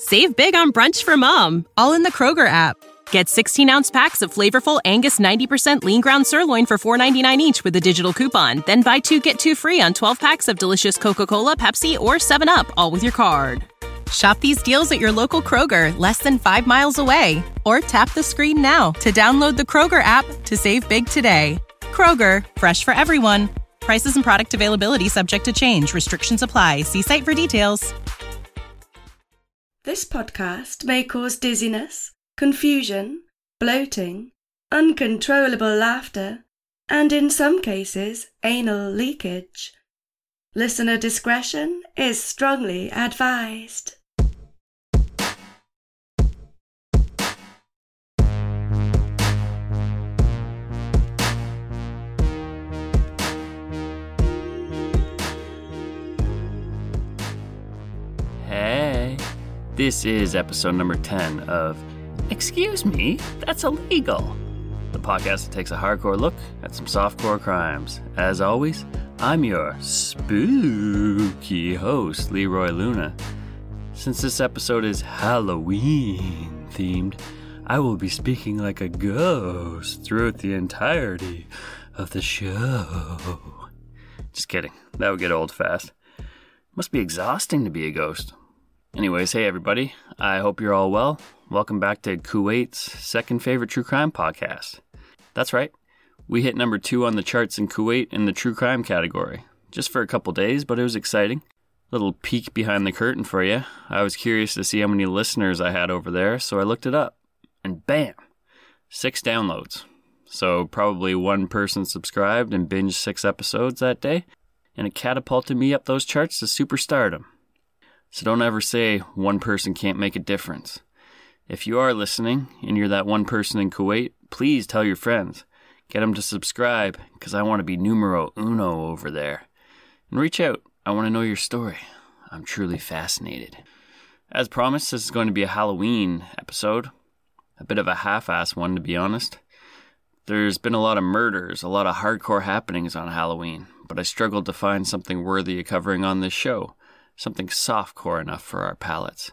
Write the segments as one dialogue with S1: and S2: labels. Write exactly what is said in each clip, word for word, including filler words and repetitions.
S1: Save big on brunch for mom, all in the Kroger app. Get sixteen-ounce packs of flavorful Angus ninety percent lean ground sirloin for four dollars and ninety-nine cents each with a digital coupon. Then buy two, get two free on twelve packs of delicious Coca-Cola, Pepsi, or seven up, all with your card. Shop these deals at your local Kroger, less than five miles away. Or tap the screen now to download the Kroger app to save big today. Kroger, fresh for everyone. Prices and product availability subject to change. Restrictions apply. See site for details.
S2: This podcast may cause dizziness, confusion, bloating, uncontrollable laughter, and in some cases, anal leakage. Listener discretion is strongly advised.
S3: Hey, this is episode number ten of Excuse Me, That's Illegal, the podcast that takes a hardcore look at some softcore crimes. As always, I'm your spooky host, Leroy Luna. Since this episode is Halloween themed, I will be speaking like a ghost throughout the entirety of the show. Just kidding, that would get old fast. Must be exhausting to be a ghost. Anyways, hey everybody, I hope you're all well. Welcome back to Kuwait's second favorite true crime podcast. That's right, we hit number two on the charts in Kuwait in the true crime category. Just for a couple days, but it was exciting. Little peek behind the curtain for you. I was curious to see how many listeners I had over there, so I looked it up. And bam! Six downloads. So probably one person subscribed and binged six episodes that day, and it catapulted me up those charts to superstardom. So don't ever say one person can't make a difference. If you are listening and you're that one person in Kuwait, please tell your friends. Get them to subscribe because I want to be numero uno over there. And reach out. I want to know your story. I'm truly fascinated. As promised, this is going to be a Halloween episode. A bit of a half-ass one, to be honest. There's been a lot of murders, a lot of hardcore happenings on Halloween, but I struggled to find something worthy of covering on this show. Something softcore enough for our palates.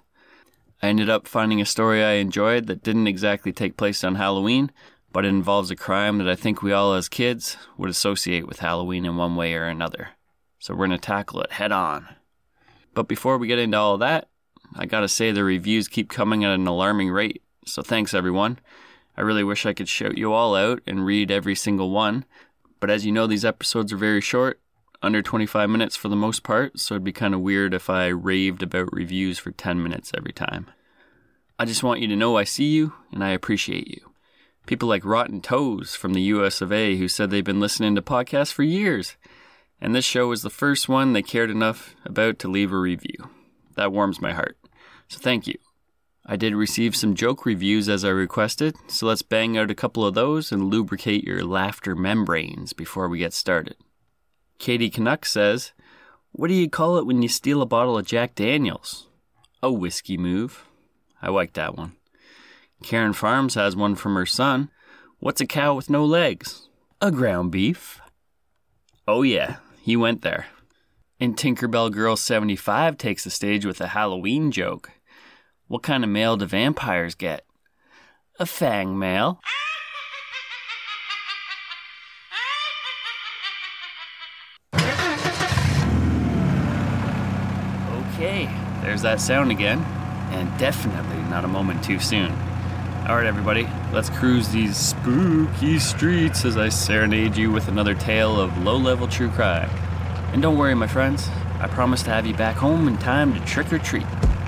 S3: I ended up finding a story I enjoyed that didn't exactly take place on Halloween, but it involves a crime that I think we all as kids would associate with Halloween in one way or another. So we're going to tackle it head on. But before we get into all of that, I gotta say the reviews keep coming at an alarming rate, so thanks everyone. I really wish I could shout you all out and read every single one, but as you know, these episodes are very short, under twenty-five minutes for the most part, so it'd be kind of weird if I raved about reviews for ten minutes every time. I just want you to know I see you, and I appreciate you. People like Rotten Toes from the U S of A who said they've been listening to podcasts for years, and this show was the first one they cared enough about to leave a review. That warms my heart, so thank you. I did receive some joke reviews as I requested, so let's bang out a couple of those and lubricate your laughter membranes before we get started. Katie Canuck says, "What do you call it when you steal a bottle of Jack Daniels?" A whiskey move. I like that one. Karen Farms has one from her son. "What's a cow with no legs?" A ground beef. Oh yeah, he went there. And Tinkerbell Girl seventy-five takes the stage with a Halloween joke. "What kind of mail do vampires get?" A fang mail. Okay, there's that sound again, and definitely not a moment too soon. Alright everybody, let's cruise these spooky streets as I serenade you with another tale of low-level true crime. And don't worry my friends, I promise to have you back home in time to trick or treat.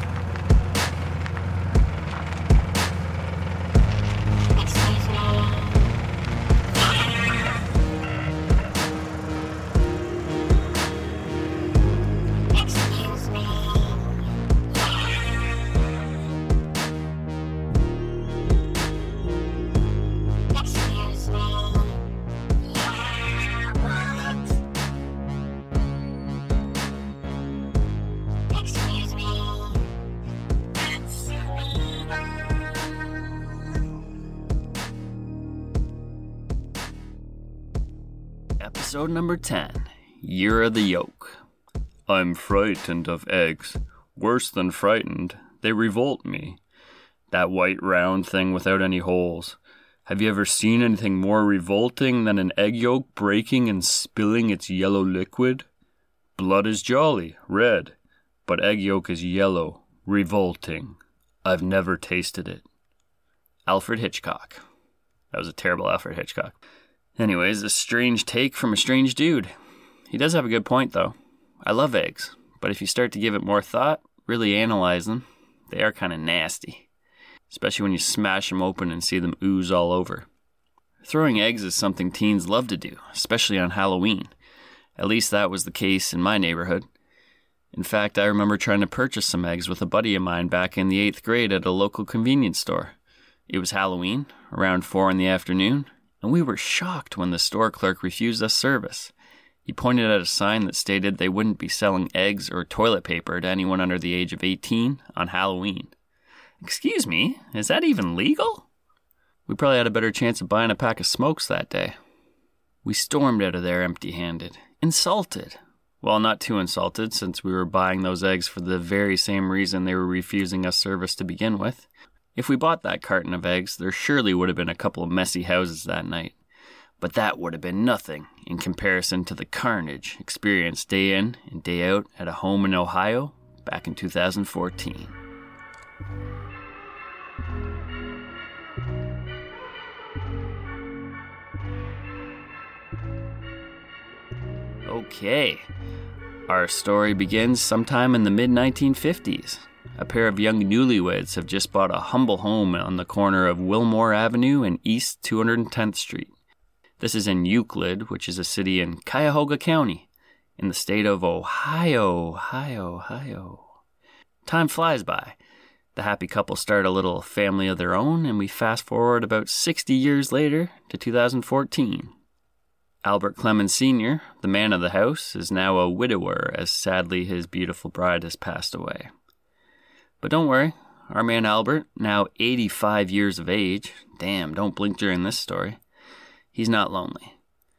S3: Episode number ten, Year of the Yolk. I'm frightened of eggs. Worse than frightened, They revolt me. That white round thing without any holes. Have you ever seen anything more revolting than an egg yolk breaking and spilling its yellow liquid? Blood is jolly, red, but egg yolk is yellow, revolting. I've never tasted it. Alfred Hitchcock. That was a terrible Alfred Hitchcock. Anyways, a strange take from a strange dude. He does have a good point, though. I love eggs, but if you start to give it more thought, really analyze them, they are kind of nasty. Especially when you smash them open and see them ooze all over. Throwing eggs is something teens love to do, especially on Halloween. At least that was the case in my neighborhood. In fact, I remember trying to purchase some eggs with a buddy of mine back in the eighth grade at a local convenience store. It was Halloween, around four in the afternoon, and we were shocked when the store clerk refused us service. He pointed at a sign that stated they wouldn't be selling eggs or toilet paper to anyone under the age of eighteen on Halloween. Excuse me, is that even legal? We probably had a better chance of buying a pack of smokes that day. We stormed out of there empty-handed, insulted. Well, not too insulted, since we were buying those eggs for the very same reason they were refusing us service to begin with. If we bought that carton of eggs, there surely would have been a couple of messy houses that night. But that would have been nothing in comparison to the carnage experienced day in and day out at a home in Ohio back in two thousand fourteen. Okay, our story begins sometime in the mid nineteen fifties. A pair of young newlyweds have just bought a humble home on the corner of Wilmore Avenue and East two hundred tenth Street. This is in Euclid, which is a city in Cuyahoga County, in the state of Ohio, Ohio, Ohio. Time flies by. The happy couple start a little family of their own, and we fast forward about sixty years later to two thousand fourteen. Albert Clemens Senior, the man of the house, is now a widower, as sadly his beautiful bride has passed away. But don't worry, our man Albert, now eighty-five years of age, damn, don't blink during this story, he's not lonely.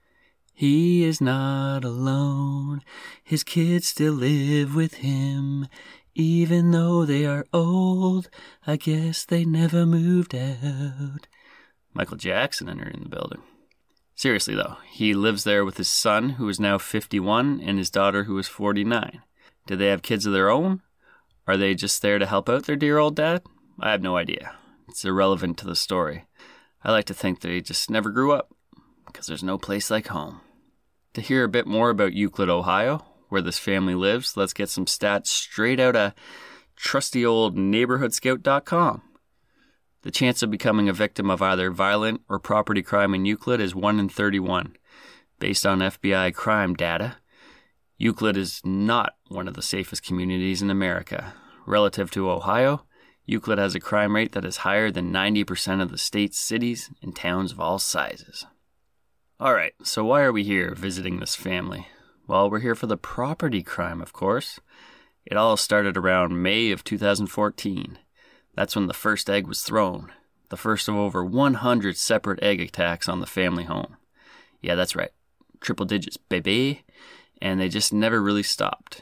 S3: He is not alone, his kids still live with him, even though they are old, I guess they never moved out. Michael Jackson entering the building. Seriously though, he lives there with his son, who is now fifty-one, and his daughter, who is forty-nine. Do they have kids of their own? Are they just there to help out their dear old dad? I have no idea. It's irrelevant to the story. I like to think they just never grew up, because there's no place like home. To hear a bit more about Euclid, Ohio, where this family lives, let's get some stats straight out of trusty old neighborhood scout dot com. The chance of becoming a victim of either violent or property crime in Euclid is one in thirty-one. Based on F B I crime data, Euclid is not one of the safest communities in America. Relative to Ohio, Euclid has a crime rate that is higher than ninety percent of the state's cities and towns of all sizes. Alright, so why are we here visiting this family? Well, we're here for the property crime, of course. It all started around May of two thousand fourteen. That's when the first egg was thrown. The first of over one hundred separate egg attacks on the family home. Yeah, that's right. Triple digits, baby. And they just never really stopped.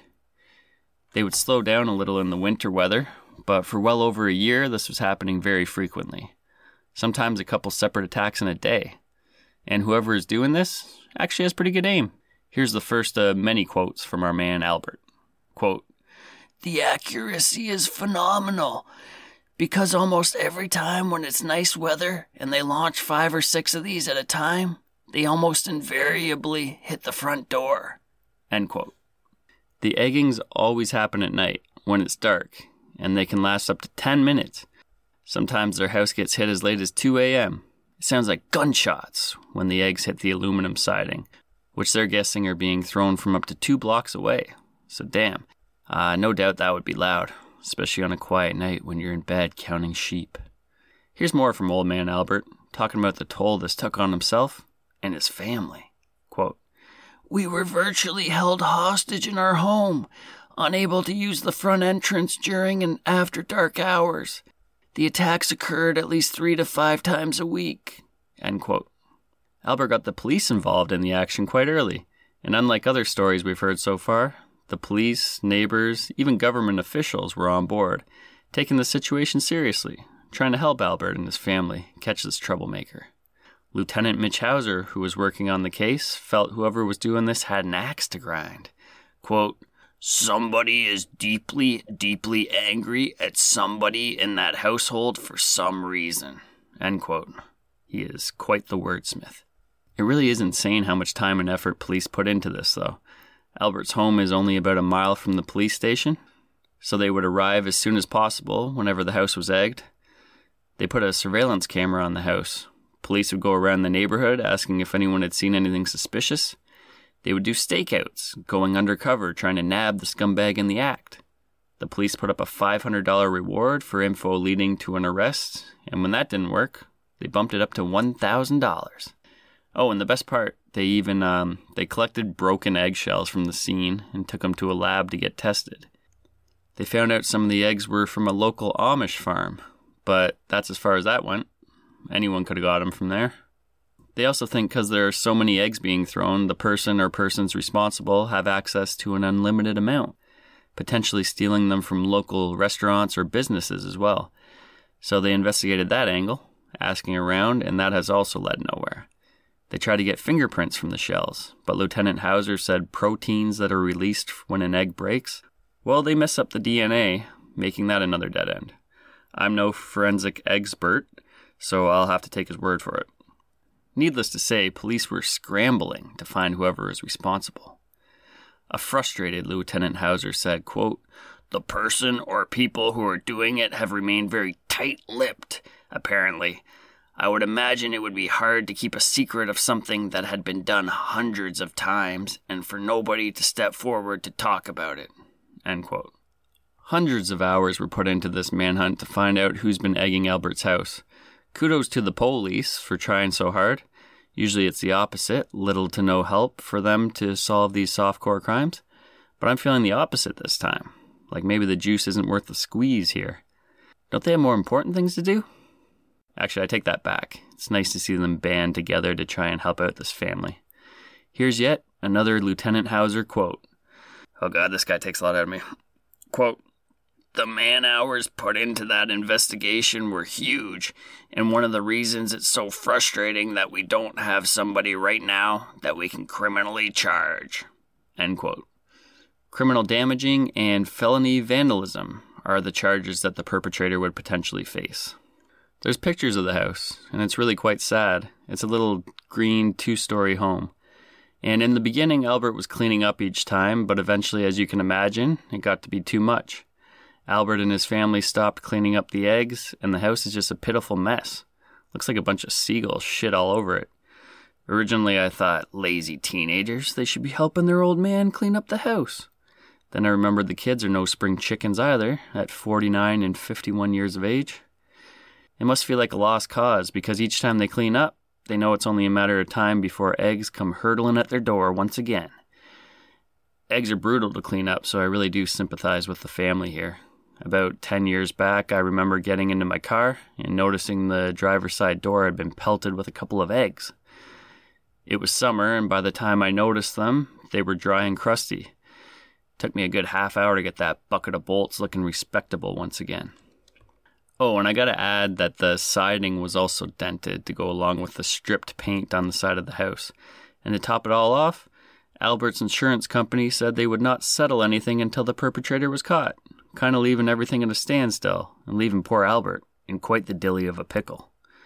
S3: They would slow down a little in the winter weather, but for well over a year, this was happening very frequently. Sometimes a couple separate attacks in a day. And whoever is doing this actually has pretty good aim. Here's the first of many quotes from our man Albert. Quote, "The accuracy is phenomenal, because almost every time when it's nice weather and they launch five or six of these at a time, they almost invariably hit the front door." End quote. The eggings always happen at night when it's dark, and they can last up to ten minutes. Sometimes their house gets hit as late as two a.m. It sounds like gunshots when the eggs hit the aluminum siding, which they're guessing are being thrown from up to two blocks away. So damn, uh, no doubt that would be loud, especially on a quiet night when you're in bed counting sheep. Here's more from old man Albert, talking about the toll this took on himself and his family. Quote, "We were virtually held hostage in our home, unable to use the front entrance during and after dark hours. The attacks occurred at least three to five times a week." End quote. Albert got the police involved in the action quite early, and unlike other stories we've heard so far, the police, neighbors, even government officials were on board, taking the situation seriously, trying to help Albert and his family catch this troublemaker. Lieutenant Mitch Hauser, who was working on the case, felt whoever was doing this had an axe to grind. Quote, "Somebody is deeply, deeply angry at somebody in that household for some reason." End quote. He is quite the wordsmith. It really is insane how much time and effort police put into this, though. Albert's home is only about a mile from the police station, so they would arrive as soon as possible whenever the house was egged. They put a surveillance camera on the house. Police would go around the neighborhood asking if anyone had seen anything suspicious. They would do stakeouts, going undercover trying to nab the scumbag in the act. The police put up a five hundred dollars reward for info leading to an arrest, and when that didn't work, they bumped it up to one thousand dollars. Oh, and the best part, they even um, they collected broken eggshells from the scene and took them to a lab to get tested. They found out some of the eggs were from a local Amish farm, but that's as far as that went. Anyone could have got them from there. They also think because there are so many eggs being thrown, the person or persons responsible have access to an unlimited amount, potentially stealing them from local restaurants or businesses as well. So they investigated that angle, asking around, and that has also led nowhere. They tried to get fingerprints from the shells, but Lieutenant Hauser said proteins that are released when an egg breaks, well, they mess up the D N A, making that another dead end. I'm no forensic expert, so I'll have to take his word for it. Needless to say, police were scrambling to find whoever is responsible. A frustrated Lieutenant Hauser said, quote, "The person or people who are doing it have remained very tight-lipped, apparently. I would imagine it would be hard to keep a secret of something that had been done hundreds of times and for nobody to step forward to talk about it." End quote. Hundreds of hours were put into this manhunt to find out who's been egging Albert's house. Kudos to the police for trying so hard. Usually it's the opposite, little to no help for them to solve these softcore crimes. But I'm feeling the opposite this time. Like maybe the juice isn't worth the squeeze here. Don't they have more important things to do? Actually, I take that back. It's nice to see them band together to try and help out this family. Here's yet another Lieutenant Hauser quote. Oh God, this guy takes a lot out of me. Quote, "The man-hours put into that investigation were huge, and one of the reasons it's so frustrating that we don't have somebody right now that we can criminally charge." End quote. Criminal damaging and felony vandalism are the charges that the perpetrator would potentially face. There's pictures of the house, and it's really quite sad. It's a little green two-story home. And in the beginning, Albert was cleaning up each time, but eventually, as you can imagine, it got to be too much. Albert and his family stopped cleaning up the eggs, and the house is just a pitiful mess. Looks like a bunch of seagulls shit all over it. Originally, I thought, lazy teenagers, they should be helping their old man clean up the house. Then I remembered the kids are no spring chickens either, at forty-nine and fifty-one years of age. It must feel like a lost cause, because each time they clean up, they know it's only a matter of time before eggs come hurtling at their door once again. Eggs are brutal to clean up, so I really do sympathize with the family here. About ten years back, I remember getting into my car and noticing the driver's side door had been pelted with a couple of eggs. It was summer, and by the time I noticed them, they were dry and crusty. It took me a good half hour to get that bucket of bolts looking respectable once again. Oh, and I gotta add that the siding was also dented to go along with the stripped paint on the side of the house. And to top it all off, Albert's insurance company said they would not settle anything until the perpetrator was caught, kind of leaving everything at a standstill and leaving poor Albert in quite the dilly of a pickle.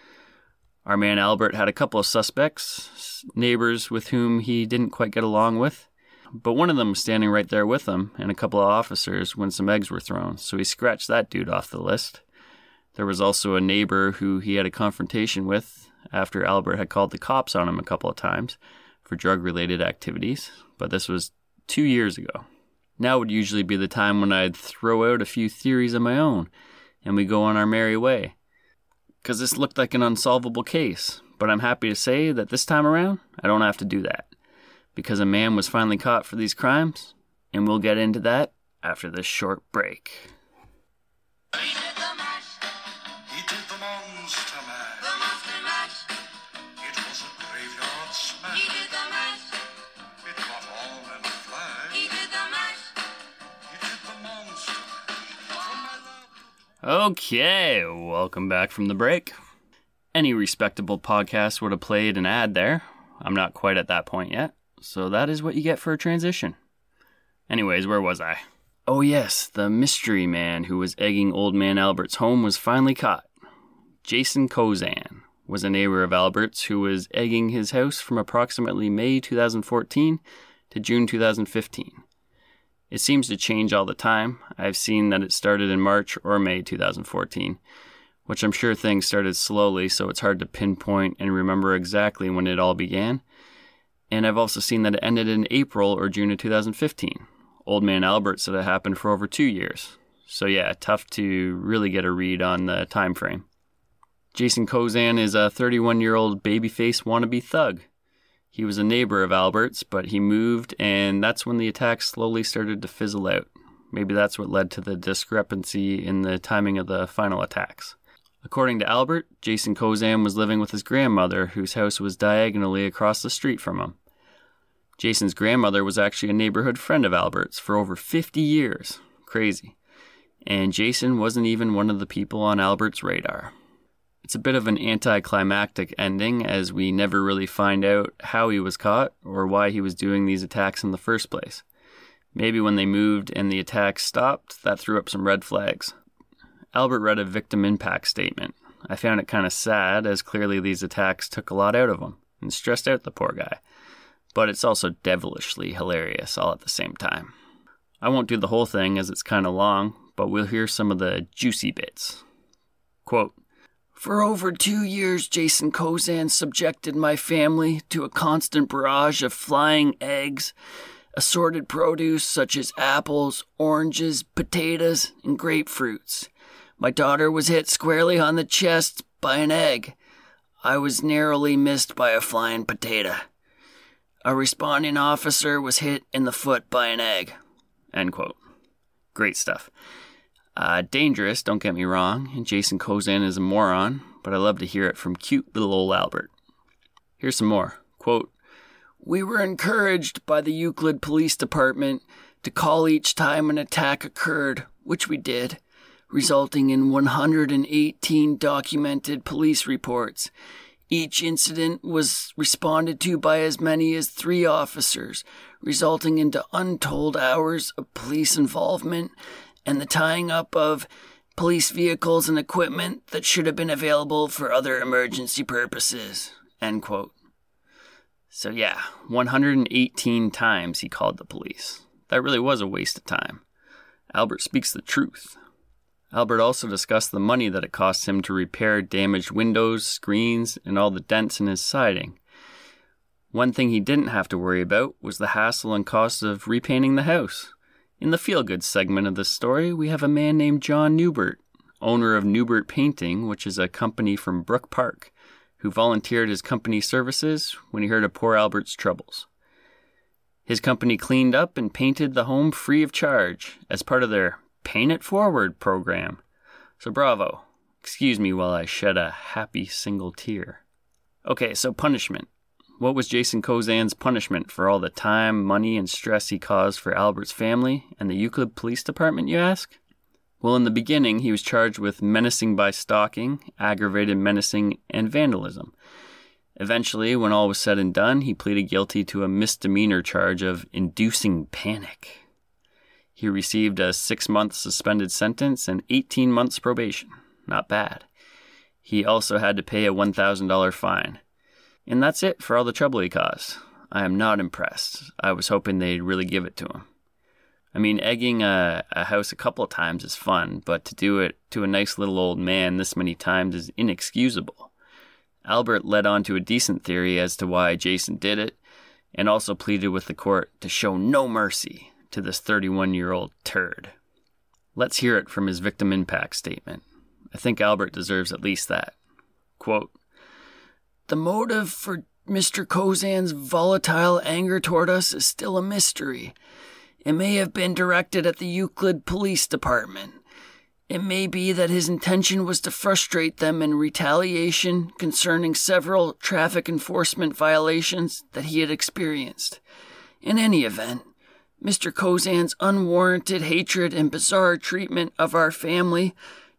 S3: Our man Albert had a couple of suspects, neighbors with whom he didn't quite get along with, but one of them was standing right there with him and a couple of officers when some eggs were thrown, so he scratched that dude off the list. There was also a neighbor who he had a confrontation with after Albert had called the cops on him a couple of times for drug-related activities, but this was two years ago. Now would usually be the time when I'd throw out a few theories of my own, and we go on our merry way. Because this looked like an unsolvable case, but I'm happy to say that this time around, I don't have to do that. Because a man was finally caught for these crimes, and we'll get into that after this short break. Okay, welcome back from the break. Any respectable podcast would have played an ad there. I'm not quite at that point yet, so that is what you get for a transition. Anyways, where was I? Oh yes, the mystery man who was egging Old Man Albert's home was finally caught. Jason Kozan was a neighbor of Albert's who was egging his house from approximately May two thousand fourteen to June two thousand fifteen. It seems to change all the time. I've seen that it started in March or May two thousand fourteen, which I'm sure things started slowly, so it's hard to pinpoint and remember exactly when it all began. And I've also seen that it ended in April or June of two thousand fifteen. Old Man Albert said it happened for over two years. So yeah, tough to really get a read on the time frame. Jason Kozan is a thirty-one-year-old babyface wannabe thug. He was a neighbor of Albert's, but he moved, and that's when the attack slowly started to fizzle out. Maybe that's what led to the discrepancy in the timing of the final attacks. According to Albert, Jason Kozan was living with his grandmother, whose house was diagonally across the street from him. Jason's grandmother was actually a neighborhood friend of Albert's for over fifty years. Crazy. And Jason wasn't even one of the people on Albert's radar. It's a bit of an anticlimactic ending, as we never really find out how he was caught or why he was doing these attacks in the first place. Maybe when they moved and the attacks stopped, that threw up some red flags. Albert read a victim impact statement. I found it kind of sad, as clearly these attacks took a lot out of him and stressed out the poor guy. But it's also devilishly hilarious all at the same time. I won't do the whole thing as it's kind of long, but we'll hear some of the juicy bits. Quote, "For over two years, Jason Kozan subjected my family to a constant barrage of flying eggs, assorted produce such as apples, oranges, potatoes, and grapefruits. My daughter was hit squarely on the chest by an egg. I was narrowly missed by a flying potato. A responding officer was hit in the foot by an egg." End quote. Great stuff. Uh, dangerous, don't get me wrong, and Jason Kozan is a moron, but I love to hear it from cute little old Albert. Here's some more. Quote, "We were encouraged by the Euclid Police Department to call each time an attack occurred, which we did, resulting in one hundred eighteen documented police reports. Each incident was responded to by as many as three officers, resulting into untold hours of police involvement and the tying up of police vehicles and equipment that should have been available for other emergency purposes." End quote. So yeah, one hundred eighteen times he called the police. That really was a waste of time. Albert speaks the truth. Albert also discussed the money that it cost him to repair damaged windows, screens, and all the dents in his siding. One thing he didn't have to worry about was the hassle and cost of repainting the house. In the feel-good segment of this story, we have a man named John Newbert, owner of Newbert Painting, which is a company from Brook Park, who volunteered his company's services when he heard of poor Albert's troubles. His company cleaned up and painted the home free of charge as part of their Paint It Forward program. So bravo. Excuse me while I shed a happy single tear. Okay, so punishment. What was Jason Kozan's punishment for all the time, money, and stress he caused for Albert's family and the Euclid Police Department, you ask? Well, in the beginning, he was charged with menacing by stalking, aggravated menacing, and vandalism. Eventually, when all was said and done, he pleaded guilty to a misdemeanor charge of inducing panic. He received a six-month suspended sentence and eighteen months probation. Not bad. He also had to pay a one thousand dollars fine. And that's it for all the trouble he caused. I am not impressed. I was hoping they'd really give it to him. I mean, egging a, a house a couple of times is fun, but to do it to a nice little old man this many times is inexcusable. Albert led on to a decent theory as to why Jason did it, and also pleaded with the court to show no mercy to this thirty-one-year-old turd. Let's hear it from his victim impact statement. I think Albert deserves at least that. Quote, "The motive for Mister Kozan's volatile anger toward us is still a mystery. It may have been directed at the Euclid Police Department. It may be that his intention was to frustrate them in retaliation concerning several traffic enforcement violations that he had experienced. In any event, Mister Kozan's unwarranted hatred and bizarre treatment of our family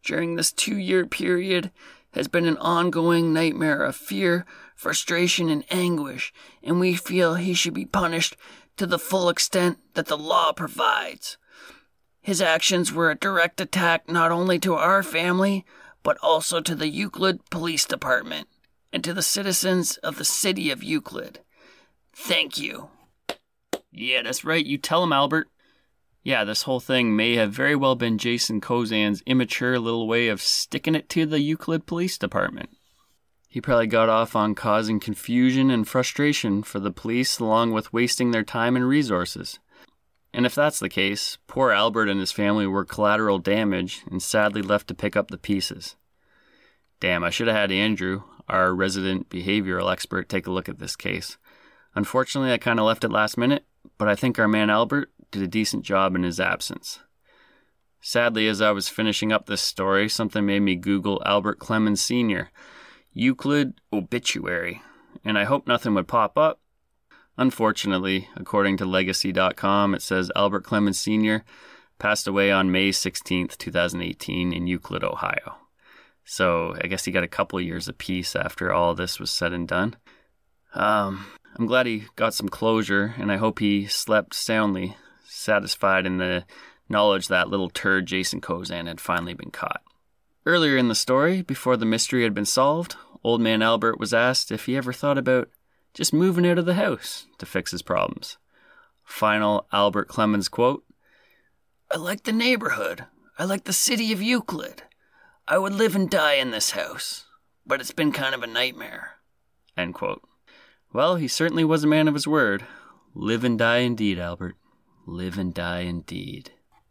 S3: during this two-year period has been an ongoing nightmare of fear, frustration, and anguish, and we feel he should be punished to the full extent that the law provides. His actions were a direct attack not only to our family, but also to the Euclid Police Department and to the citizens of the city of Euclid. Thank you. Yeah, that's right. You tell him, Albert. Yeah, this whole thing may have very well been Jason Kozan's immature little way of sticking it to the Euclid Police Department. He probably got off on causing confusion and frustration for the police along with wasting their time and resources. And if that's the case, poor Albert and his family were collateral damage and sadly left to pick up the pieces. Damn, I should have had Andrew, our resident behavioral expert, take a look at this case. Unfortunately, I kind of left it last minute, but I think our man Albert did a decent job in his absence. Sadly, as I was finishing up this story, something made me Google Albert Clemens Senior Euclid obituary, and I hoped nothing would pop up. Unfortunately, according to legacy dot com, it says Albert Clemens Senior passed away on May sixteenth, twenty eighteen in Euclid, Ohio. So I guess he got a couple years of peace after all this was said and done. Um, I'm glad he got some closure, and I hope he slept soundly, satisfied in the knowledge that little turd Jason Kozan had finally been caught. Earlier in the story, before the mystery had been solved, old man Albert was asked if he ever thought about just moving out of the house to fix his problems. Final Albert Clemens quote, "I like the neighborhood. I like the city of Euclid. I would live and die in this house, but it's been kind of a nightmare." End quote. Well, he certainly was a man of his word. Live and die indeed, Albert. Live and die indeed.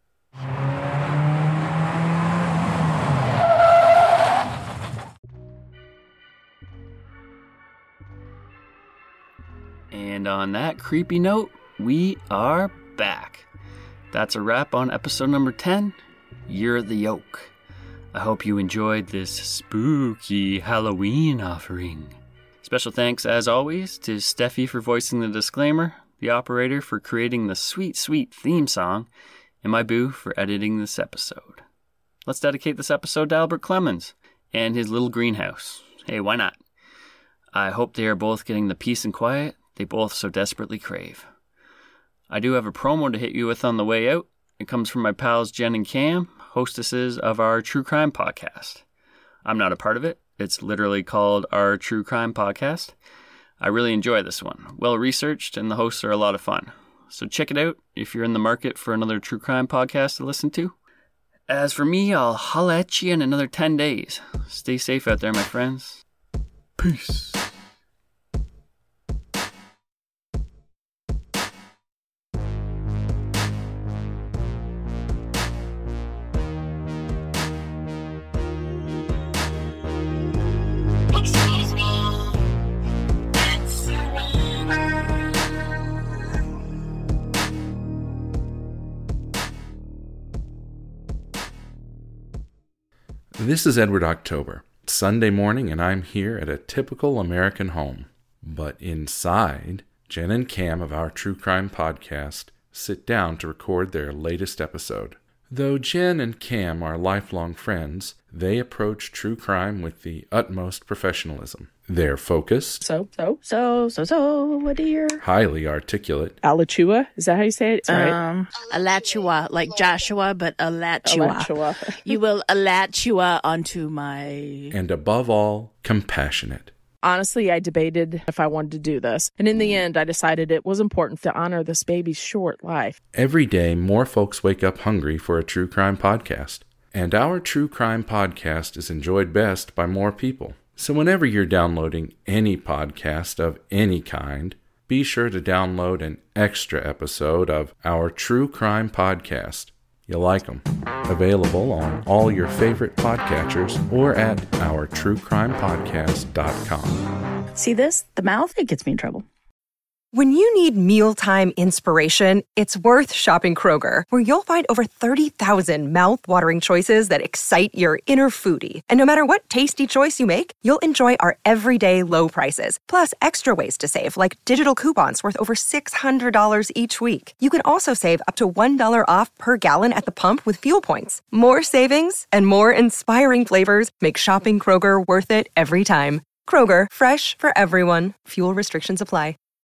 S3: And on that creepy note, we are back. That's a wrap on episode number ten, Year of the Yoke. I hope you enjoyed this spooky Halloween offering. Special thanks, as always, to Steffi for voicing the disclaimer, the operator for creating the sweet, sweet theme song, and my boo for editing this episode. Let's dedicate this episode to Albert Clemens and his little greenhouse. Hey, why not? I hope they are both getting the peace and quiet they both so desperately crave. I do have a promo to hit you with on the way out. It comes from my pals Jen and Cam, hostesses of our True Crime podcast. I'm not a part of it. It's literally called our True Crime podcast. I really enjoy this one. Well researched, and the hosts are a lot of fun. So check it out if you're in the market for another True Crime podcast to listen to. As for me, I'll holla at you in another ten days. Stay safe out there, my friends. Peace.
S4: This is Edward October. It's Sunday morning, and I'm here at a typical American home. But inside, Jen and Cam of our True Crime podcast sit down to record their latest episode. Though Jen and Cam are lifelong friends, they approach true crime with the utmost professionalism. They're focused,
S5: So, so, so, so, so, what dear?
S4: highly articulate,
S5: Alachua? Is that how you say it? Right.
S6: Um, Alachua, like Joshua, but Alachua.
S5: Alachua.
S6: You will Alachua onto my...
S4: and above all, compassionate.
S5: Honestly, I debated if I wanted to do this. And in the end, I decided it was important to honor this baby's short life.
S4: Every day, more folks wake up hungry for a true crime podcast. And our true crime podcast is enjoyed best by more people. So whenever you're downloading any podcast of any kind, be sure to download an extra episode of our True Crime Podcast. You'll like them. Available on all your favorite podcatchers or at our true crime podcast dot com.
S6: See this? The mouth? It gets me in trouble.
S7: When you need mealtime inspiration, it's worth shopping Kroger, where you'll find over thirty thousand mouth-watering choices that excite your inner foodie. And no matter what tasty choice you make, you'll enjoy our everyday low prices, plus extra ways to save, like digital coupons worth over six hundred dollars each week. You can also save up to one dollar off per gallon at the pump with fuel points. More savings and more inspiring flavors make shopping Kroger worth it every time. Kroger, fresh for everyone. Fuel restrictions apply.